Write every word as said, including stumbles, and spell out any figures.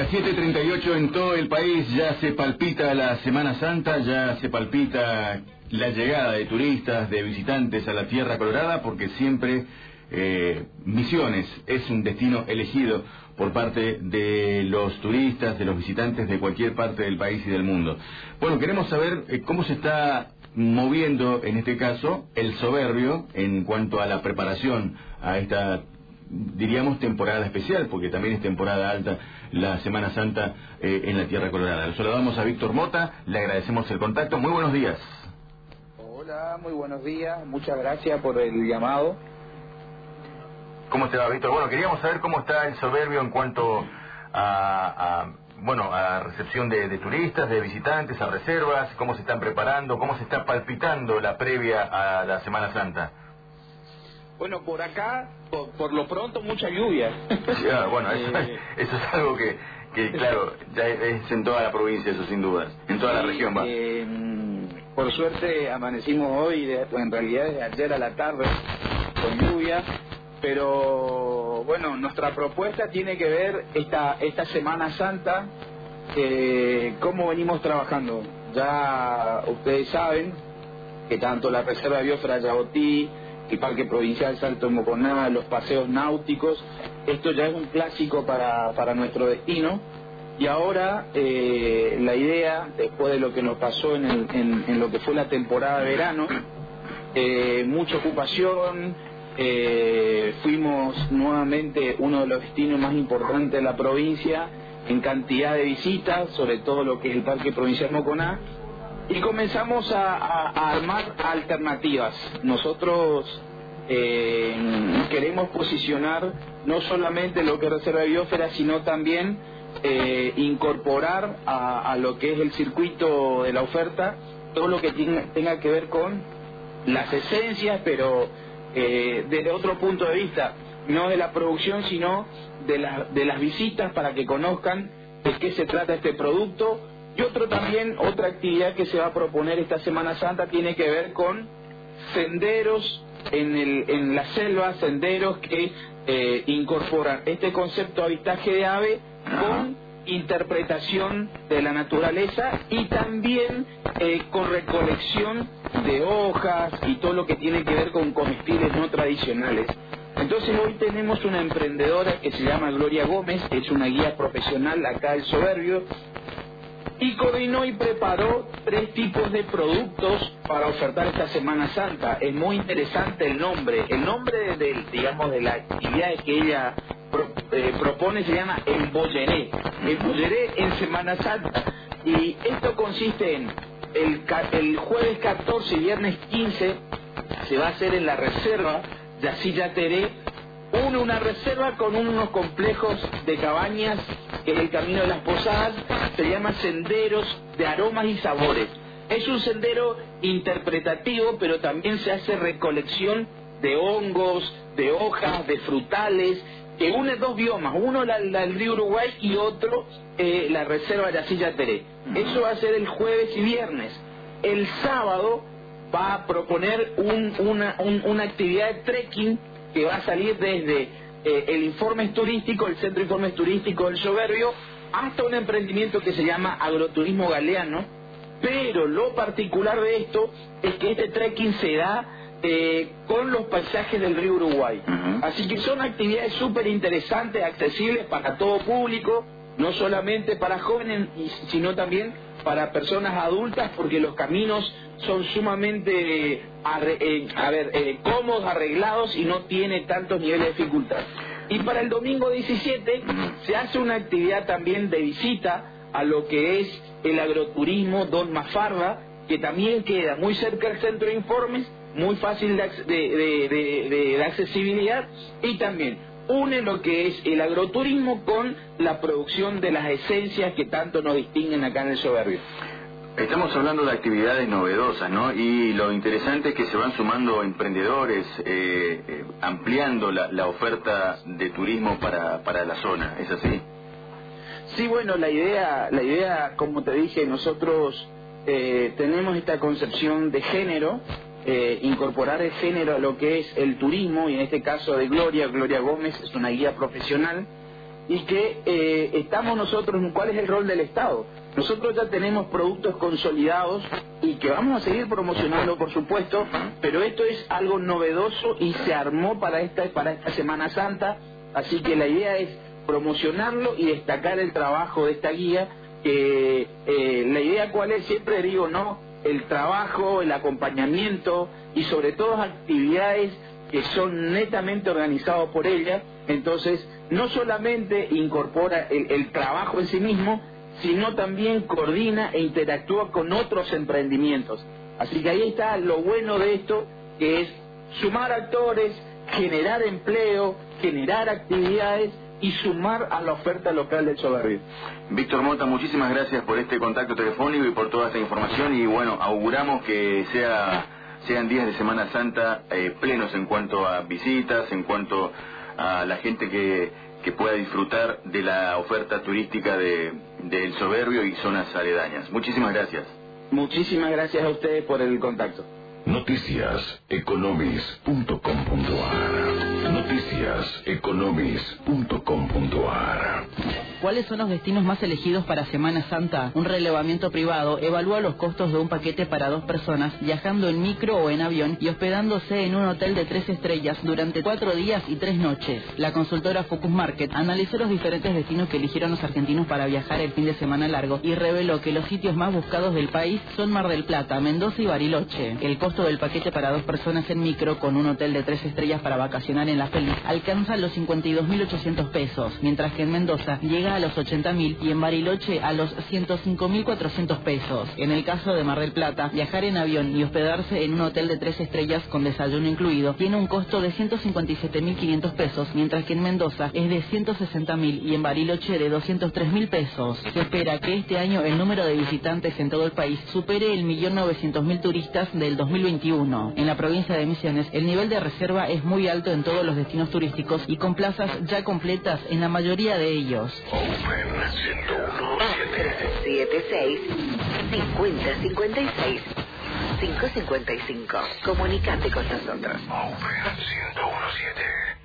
Las siete treinta y ocho en todo el país, ya se palpita la Semana Santa, ya se palpita la llegada de turistas, de visitantes a la Tierra Colorada, porque siempre eh, Misiones es un destino elegido por parte de los turistas, de los visitantes de cualquier parte del país y del mundo. Bueno, queremos saber eh, cómo se está moviendo, en este caso, el Soberbio en cuanto a la preparación a esta, diríamos, temporada especial, porque también es temporada alta la Semana Santa eh, en la Tierra Colorada. Lo saludamos a Víctor Mota, le agradecemos el contacto. Muy buenos días. Hola, muy buenos días, muchas gracias por el llamado. ¿Cómo te va, Víctor? Bueno, queríamos saber cómo está el Soberbio en cuanto a, a bueno, a recepción de, de turistas, de visitantes, a reservas, cómo se están preparando, cómo se está palpitando la previa a la Semana Santa. Bueno, por acá, por, por lo pronto, mucha lluvia. Ya, bueno, eso, eh, eso es algo que, que, claro, ya es en toda la provincia, eso sin dudas, en toda la región va. Eh, por suerte amanecimos hoy, de, en realidad desde ayer a la tarde, con lluvia, pero bueno, nuestra propuesta tiene que ver esta, esta Semana Santa, eh, cómo venimos trabajando. Ya ustedes saben que tanto la Reserva de Biosfera Yabotí, el Parque Provincial Salto de Moconá, los paseos náuticos, esto ya es un clásico para, para nuestro destino. Y ahora eh, la idea, después de lo que nos pasó en, el, en, en lo que fue la temporada de verano, eh, mucha ocupación, eh, fuimos nuevamente uno de los destinos más importantes de la provincia en cantidad de visitas, sobre todo lo que es el Parque Provincial Moconá, y comenzamos a, a, a armar alternativas. Nosotros eh, queremos posicionar no solamente lo que es Reserva de Biosfera, sino también eh, incorporar a, a lo que es el circuito de la oferta todo lo que tenga, tenga que ver con las esencias, pero eh, desde otro punto de vista, no de la producción, sino de, la, de las visitas, para que conozcan de qué se trata este producto. Y otro también, otra actividad que se va a proponer esta Semana Santa tiene que ver con senderos en, el, en la selva, senderos que eh, incorporan este concepto de avistaje de ave con interpretación de la naturaleza y también eh, con recolección de hojas y todo lo que tiene que ver con comestibles no tradicionales. Entonces hoy tenemos una emprendedora que se llama Gloria Gómez, que es una guía profesional acá del Soberbio, y coordinó y preparó tres tipos de productos para ofertar esta Semana Santa. Es muy interesante el nombre. El nombre de, de digamos, de la actividad que ella pro, eh, propone se llama el Bolleré. El Bolleré en Semana Santa. Y esto consiste en el, el jueves catorce y viernes quince se va a hacer en la reserva Yacilla Teré, una, una reserva con unos complejos de cabañas, que es el Camino de las Posadas, se llama Senderos de Aromas y Sabores. Es un sendero interpretativo, pero también se hace recolección de hongos, de hojas, de frutales, que une dos biomas, uno la, la, el río Uruguay y otro eh, la reserva Yacilla Teré. Eso va a ser el jueves y viernes. El sábado va a proponer un, una, un, una actividad de trekking que va a salir desde eh, el Informes Turístico, el Centro de Informes Turísticos del Soberbio, hasta un emprendimiento que se llama Agroturismo Galeano. Pero lo particular de esto es que este trekking se da eh, con los paisajes del río Uruguay. Uh-huh. Así que son actividades súper interesantes, accesibles para todo público, no solamente para jóvenes, sino también para personas adultas, porque los caminos son sumamente arre, eh, a ver, eh, cómodos, arreglados y no tiene tantos niveles de dificultad. Y para el domingo diecisiete se hace una actividad también de visita a lo que es el agroturismo Don Mafarda, que también queda muy cerca del Centro de Informes, muy fácil de, de, de, de, de, de accesibilidad, y también une lo que es el agroturismo con la producción de las esencias que tanto nos distinguen acá en el Soberbio. Estamos hablando de actividades novedosas, ¿no? Y lo interesante es que se van sumando emprendedores, eh, eh, ampliando la, la oferta de turismo para, para la zona, ¿es así? Sí, bueno, la idea, la idea, como te dije, nosotros eh, tenemos esta concepción de género, eh, incorporar el género a lo que es el turismo, y en este caso de Gloria, Gloria Gómez es una guía profesional y que eh, estamos nosotros, ¿cuál es el rol del Estado? Nosotros ya tenemos productos consolidados y que vamos a seguir promocionando, por supuesto, pero esto es algo novedoso y se armó para esta, para esta Semana Santa, así que la idea es promocionarlo y destacar el trabajo de esta guía. Eh, eh, la idea cuál es, siempre digo, ¿no? El trabajo, el acompañamiento y sobre todo actividades que son netamente organizados por ella. Entonces no solamente incorpora el, el trabajo en sí mismo, sino también coordina e interactúa con otros emprendimientos. Así que ahí está lo bueno de esto, que es sumar actores, generar empleo, generar actividades y sumar a la oferta local del Soberbio. Víctor Mota, muchísimas gracias por este contacto telefónico y por toda esta información, y bueno, auguramos que sea sean días de Semana Santa eh, plenos en cuanto a visitas, en cuanto a la gente que, que pueda disfrutar de la oferta turística de del Soberbio y zonas aledañas. Muchísimas gracias. Muchísimas gracias a ustedes por el contacto. Noticias economis punto com punto ar. Noticias economis punto com punto ar. ¿Cuáles son los destinos más elegidos para Semana Santa? Un relevamiento privado evalúa los costos de un paquete para dos personas viajando en micro o en avión y hospedándose en un hotel de tres estrellas durante cuatro días y tres noches. La consultora Focus Market analizó los diferentes destinos que eligieron los argentinos para viajar el fin de semana largo y reveló que los sitios más buscados del país son Mar del Plata, Mendoza y Bariloche. El costo del paquete para dos personas en micro con un hotel de tres estrellas para vacacionar en La Feliz alcanza los cincuenta y dos mil ochocientos pesos, mientras que en Mendoza llega a los ochenta mil y en Bariloche a los ciento cinco mil cuatrocientos pesos. En el caso de Mar del Plata, viajar en avión y hospedarse en un hotel de tres estrellas con desayuno incluido tiene un costo de ciento cincuenta y siete mil quinientos pesos, mientras que en Mendoza es de ciento sesenta mil y en Bariloche de doscientos tres mil pesos. Se espera que este año el número de visitantes en todo el país supere el millón novecientos mil turistas del dos mil veintiuno. En la provincia de Misiones, el nivel de reserva es muy alto en todos los destinos turísticos y con plazas ya completas en la mayoría de ellos. Open ciento uno siete. siete seis cincuenta cincuenta y seis cinco cincuenta y cinco. Comunicate con nosotros. Open ciento uno siete.